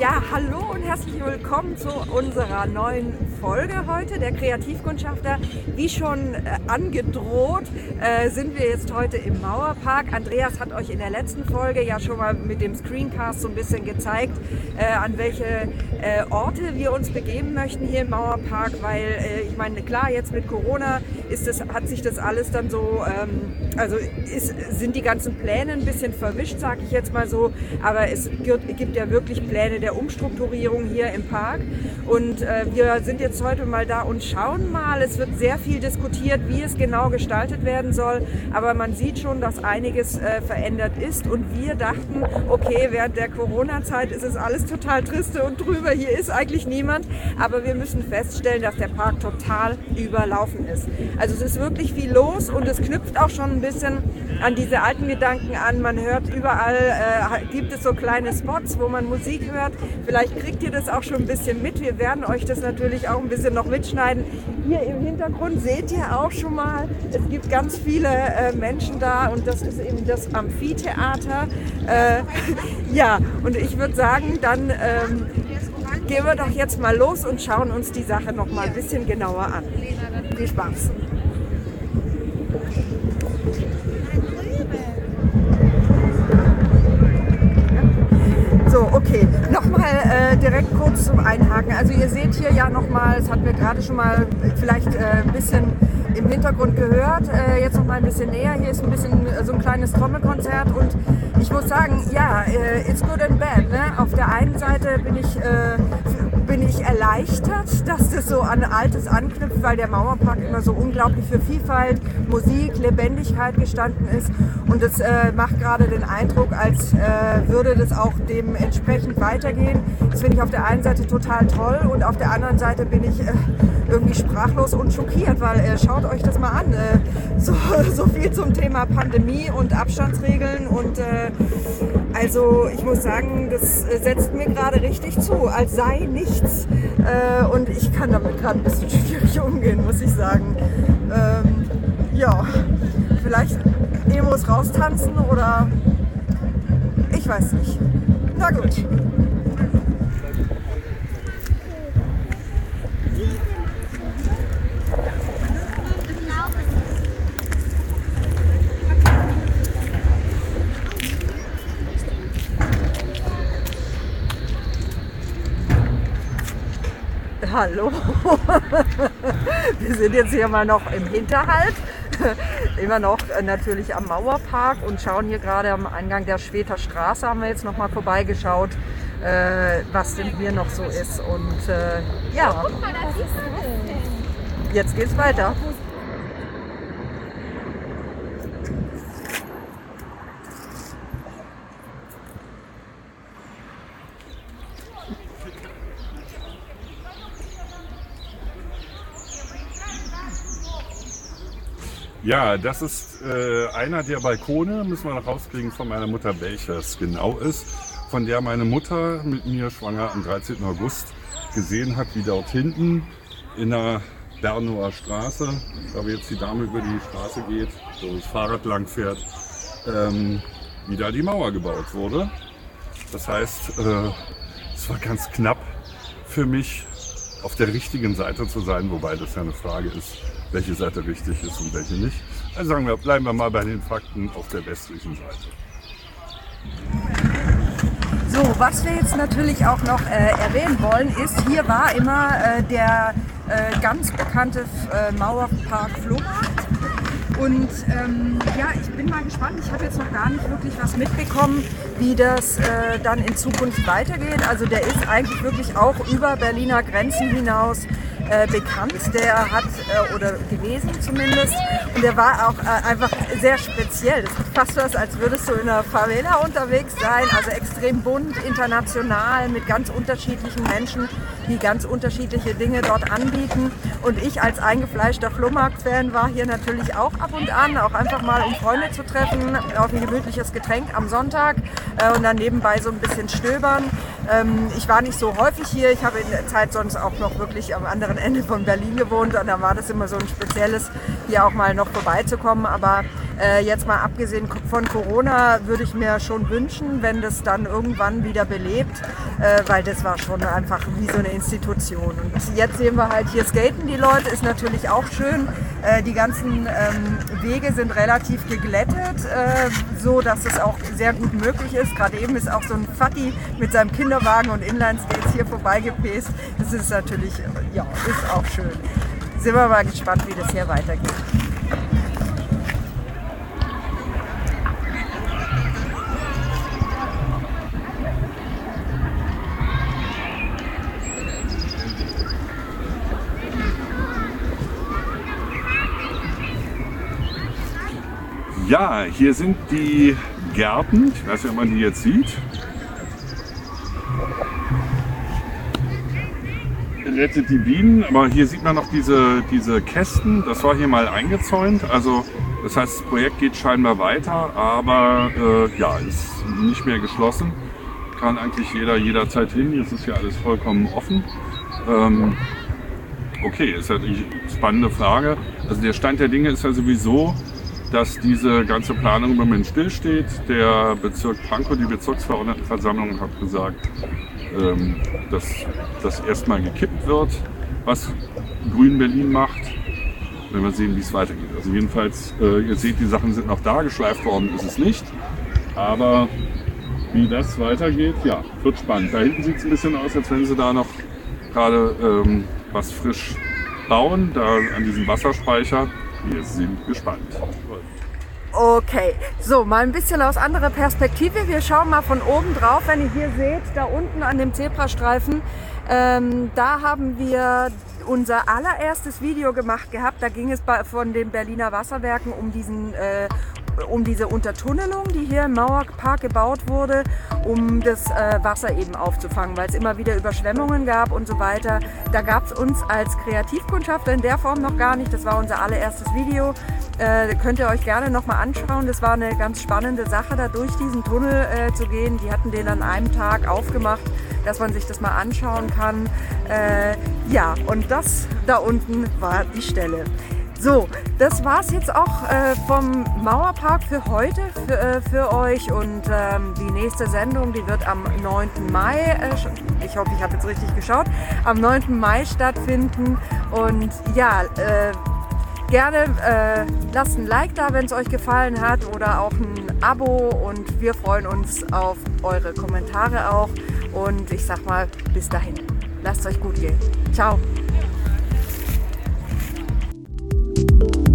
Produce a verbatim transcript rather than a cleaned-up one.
Ja, hallo und herzlich willkommen zu unserer neuen Folge heute, der Kreativkundschafter. Wie schon äh, angedroht, äh, sind wir jetzt heute im Mauerpark. Andreas hat euch in der letzten Folge ja schon mal mit dem Screencast so ein bisschen gezeigt, äh, an welche äh, Orte wir uns begeben möchten hier im Mauerpark, weil äh, ich meine, klar, jetzt mit Corona ist das, hat sich das alles dann so, ähm, also ist, sind die ganzen Pläne ein bisschen verwischt, sage ich jetzt mal so, aber es gibt, gibt ja wirklich Pläne der Umstrukturierung hier im Park und äh, wir sind jetzt heute mal da und schauen mal. Es wird sehr viel diskutiert, wie es genau gestaltet werden soll, aber man sieht schon, dass einiges äh, verändert ist und wir dachten, okay, während der Corona-Zeit ist es alles total triste und drüber, hier ist eigentlich niemand, aber wir müssen feststellen, dass der Park total überlaufen ist. Also es ist wirklich viel los und es knüpft auch schon ein bisschen an diese alten Gedanken an. Man hört überall, äh, gibt es so kleine Spots, wo man Musik hört. Vielleicht kriegt ihr das auch schon ein bisschen mit. Wir werden euch das natürlich auch ein bisschen noch mitschneiden. Hier im Hintergrund seht ihr auch schon mal, es gibt ganz viele äh, Menschen da und das ist eben das Amphitheater. Äh, ja, und ich würde sagen, dann ähm, gehen wir doch jetzt mal los und schauen uns die Sache noch mal ein bisschen genauer an. Viel Spaß! So, okay, nochmal äh, direkt kurz zum Einhaken. Also ihr seht hier ja nochmal, das hatten wir gerade schon mal vielleicht äh, ein bisschen im Hintergrund gehört, äh, jetzt nochmal ein bisschen näher. Hier ist ein bisschen äh, so ein kleines Trommelkonzert und ich muss sagen, ja, äh, it's good and bad. Ne? Auf der einen Seite bin ich, äh, bin ich erleichtert, dass das so an Altes anknüpft, weil der Mauerpark immer so unglaublich für Vielfalt, Musik, Lebendigkeit gestanden ist und das äh, macht gerade den Eindruck, als äh, würde das auch dementsprechend weitergehen. Das finde ich auf der einen Seite total toll und auf der anderen Seite bin ich äh, irgendwie sprachlos und schockiert, weil äh, schaut euch das mal an, äh, so, so viel zum Thema Pandemie und Abstandsregeln und äh, also ich muss sagen, das äh, setzt mir gerade richtig zu, als sei nichts äh, und ich kann damit gerade ein bisschen schwierig umgehen, muss ich sagen. Ähm, ja, vielleicht Emos raustanzen oder ich weiß nicht. Na gut. Hallo, wir sind jetzt hier mal noch im Hinterhalt, immer noch natürlich am Mauerpark und schauen hier gerade am Eingang der Schweter Straße, haben wir jetzt noch mal vorbeigeschaut, äh, was denn hier noch so ist und äh, ja, jetzt geht's weiter. Ja, das ist äh, einer der Balkone, müssen wir noch rauskriegen, von meiner Mutter, welches genau ist, von der meine Mutter mit mir schwanger am dreizehnten August gesehen hat, wie dort hinten in der Bernower Straße, da wo jetzt die Dame über die Straße geht, so das Fahrrad lang fährt, ähm, wie da die Mauer gebaut wurde. Das heißt, äh, es war ganz knapp für mich, auf der richtigen Seite zu sein, wobei das ja eine Frage ist, welche Seite richtig ist und welche nicht. Also sagen wir, bleiben wir mal bei den Fakten auf der westlichen Seite. So, was wir jetzt natürlich auch noch äh, erwähnen wollen, ist, hier war immer äh, der äh, ganz bekannte äh, Mauerpark Flohmarkt. Und ähm, ja, ich bin mal gespannt. Ich habe jetzt noch gar nicht wirklich was mitbekommen, wie das äh, dann in Zukunft weitergeht. Also der ist eigentlich wirklich auch über Berliner Grenzen hinaus äh, bekannt. Der hat, äh, oder gewesen zumindest, und der war auch äh, einfach sehr speziell. Das ist fast was, als würdest du in einer Favela unterwegs sein. Also extrem bunt, international, mit ganz unterschiedlichen Menschen, die ganz unterschiedliche Dinge dort anbieten. Und ich als eingefleischter Flohmarkt-Fan war hier natürlich auch ab und an, auch einfach mal um Freunde zu treffen, auf ein gemütliches Getränk am Sonntag äh, und dann nebenbei so ein bisschen stöbern. Ähm, ich war nicht so häufig hier, ich habe in der Zeit sonst auch noch wirklich am anderen Ende von Berlin gewohnt und da war das immer so ein spezielles, hier auch mal noch vorbeizukommen. Aber Äh, jetzt mal abgesehen von Corona würde ich mir schon wünschen, wenn das dann irgendwann wieder belebt, äh, weil das war schon einfach wie so eine Institution. Und jetzt sehen wir halt, hier skaten die Leute, ist natürlich auch schön. Äh, die ganzen ähm, Wege sind relativ geglättet, äh, so dass es auch sehr gut möglich ist. Gerade eben ist auch so ein Fatti mit seinem Kinderwagen und Inline-Skates hier vorbeigepäst. Das ist natürlich, ja, ist auch schön. Sind wir mal gespannt, wie das hier weitergeht. Ja, hier sind die Gärten. Ich weiß nicht, ob man die jetzt sieht. Rettet die Bienen, aber hier sieht man noch diese, diese Kästen. Das war hier mal eingezäunt. Also das heißt, das Projekt geht scheinbar weiter, aber äh, ja, ist nicht mehr geschlossen. Kann eigentlich jeder jederzeit hin. Jetzt ist ja alles vollkommen offen. Ähm, okay, ist ja die spannende Frage. Also der Stand der Dinge ist ja sowieso, dass diese ganze Planung im Moment stillsteht. Der Bezirk Pankow, die Bezirksverordnetenversammlung, hat gesagt, ähm, dass das erstmal gekippt wird, was Grün Berlin macht. Wenn wir sehen, wie es weitergeht. Also jedenfalls, äh, ihr seht, die Sachen sind noch da, geschleift worden ist es nicht. Aber wie das weitergeht, ja, wird spannend. Da hinten sieht es ein bisschen aus, als wenn sie da noch gerade ähm, was frisch bauen, da an diesem Wasserspeicher. Wir sind gespannt. Okay, so mal ein bisschen aus anderer Perspektive. Wir schauen mal von oben drauf, wenn ihr hier seht, da unten an dem Zebrastreifen, ähm, da haben wir unser allererstes Video gemacht gehabt. Da ging es bei, von den Berliner Wasserwerken um diesen äh, um diese Untertunnelung, die hier im Mauerpark gebaut wurde, um das äh, Wasser eben aufzufangen, weil es immer wieder Überschwemmungen gab und so weiter. Da gab es uns als Kreativkundschaft in der Form noch gar nicht. Das war unser allererstes Video. Äh, könnt ihr euch gerne nochmal anschauen. Das war eine ganz spannende Sache, da durch diesen Tunnel äh, zu gehen. Die hatten den an einem Tag aufgemacht, dass man sich das mal anschauen kann. Äh, ja, und das da unten war die Stelle. So, das war's jetzt auch äh, vom Mauerpark für heute, für, äh, für euch. Und ähm, die nächste Sendung, die wird am neunten Mai, äh, ich hoffe, ich habe jetzt richtig geschaut, am neunten Mai stattfinden. Und ja, äh, gerne äh, lasst ein Like da, wenn es euch gefallen hat, oder auch ein Abo. Und wir freuen uns auf eure Kommentare auch. Und ich sag mal, bis dahin. Lasst es euch gut gehen. Ciao. Thank you.